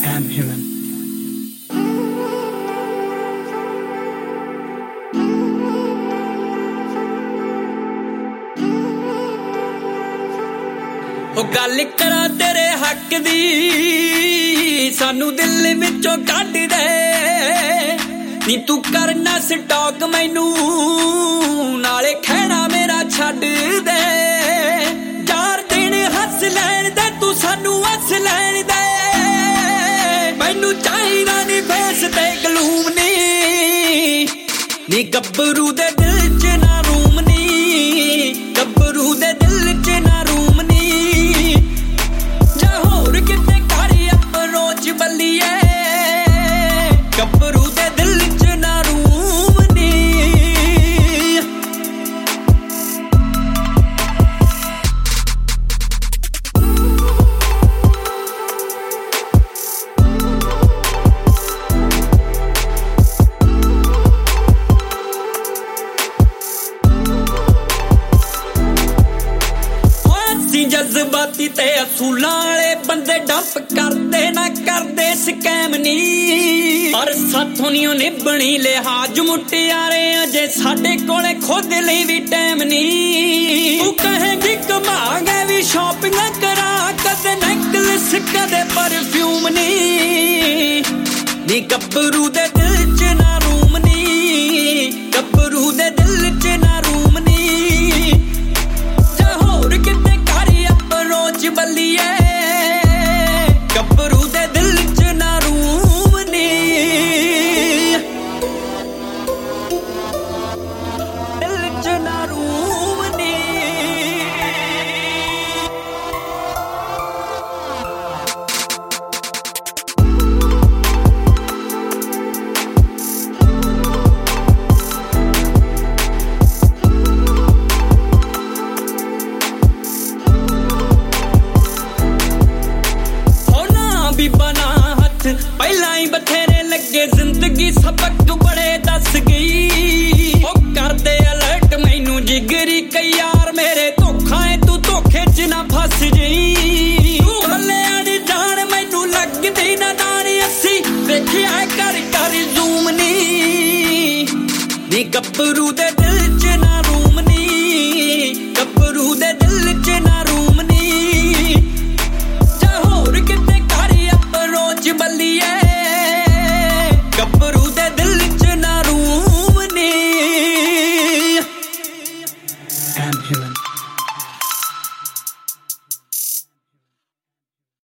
am human. ਉਹ ਗੱਲ ਕਰਾਂ ਤੇਰੇ ਹੱਕ ਦੀ ਸਾਨੂੰ ਦਿਲ ਵਿੱਚੋਂ ਕੱਢ ਦੇ ਨੀ ਤੂੰ ਕਰਨਾ ਸਟਾਕ ਮੈਨੂੰ ਨਾਲੇ ਖਹਿਣਾ ਮੇਰਾ ਛੱਡ ਦੇ ਚਾਰ ਦਿਨ ਹੱਸ ਲੈਣ ਦੇ ਤੂੰ ਸਾਨੂੰ ਹੱਸ ਲੈਣ ਦੇ ਮੈਨੂੰ ਚਾਹੀਦਾ ਨੀ ਫੇਸ ਤੇ ਗਲੂਮ ਨੀ ਗੱਭਰੂ ਦੇ ਦਿਲ 'ਚ ਨਾ ਰੂਮ ਨੀ ਗੱਭਰੂ ਦੇ ਦਿਲ 'ਚ ਨਾ ਰੂਮ ਨੀ ਜਾ ਹੋਰ ਕਿਤੇ ਕਰ ਅਪਰੋਚ ਬੱਲੀਏ ਗੱਭਰੂ ਦੇ ਦਿਲ 'ਚ ਨਾ ਰੂਮ ਨੀ ਜਜ਼ਬਾਤੀ ਤੇ ਅਸੂਲਾਂ ਵਾਲੇ ਬੰਦੇ ਡੰਪ ਕਰਦੇ ਨਾ ਕਰਦੇ ਸਕੈਮ ਨੀ ਪਰ ਸਾਥੋਂ ਨੀ ਉਹ ਨਿਭਣੀ ਲਿਹਾਜ਼ ਮੁਟਿਆਰੇ ਅਜੇ ਸਾਡੇ ਕੋਲੇ ਖੁਦ ਲਈ ਵੀ ਟਾਈਮ ਨੀ ਤੂੰ ਕਹੇਂਗੀ ਘੁਮਾ ਗਏ ਵੀ ਸ਼ਾਪਿੰਗ ਕਰਾ ਕਦੇ ਨੈਕਲੈਸ ਕਦੇ ਪਰਫਿਊਮ ਨੀ ਗੱਭਰੂ ਦੇ ਦਿਲ 'ਚ ਨਾ ਰੂਮ ਨੀ ਗੱਭਰੂ ਦੇ ਦਿਲ 'ਚ ਨਾ ਰੂਮ ਨੀ ਜਾ ਹੋਰ ਕਿਤੇ ਰੋਜ਼ ਬੱਲੀਏ ਗੱਭਰੂ ਦੇ ਦਿਲ 'ਚ ਨਾ ਰੂਮ ਨੀ ਦਿਲ 'ਚ ਨਾ ਰੂਮ ਨੀ ਪਹਿਲਾਂ ਹੀ ਬਥੇਰੇ ਲੱਗੇ ਜ਼ਿੰਦਗੀ ਸਬਕ ਬੜੇ ਦੱਸ ਗਈ ਉਹ ਕਰਦੇ ਅਲਰਟ ਮੈਨੂੰ ਜਿਗਰੀ ਕਈ ਯਾਰ ਮੇਰੇ ਧੋਖਾ ਏ ਤੂੰ ਧੋਖੇ 'ਚ ਨਾ ਫਸ ਜਈ ਤੂੰ ਹੱਲਿਆਂ ਦੀ ਜਾਨ ਮੈਨੂੰ ਲੱਗਦੀ ਨਾ ਦਾਣੀ ਅੱਸੀ ਵੇਖਿਆ ਕਰ ਜ਼ੂਮ ਨੀ ਗੱਭਰੂ ਦੇ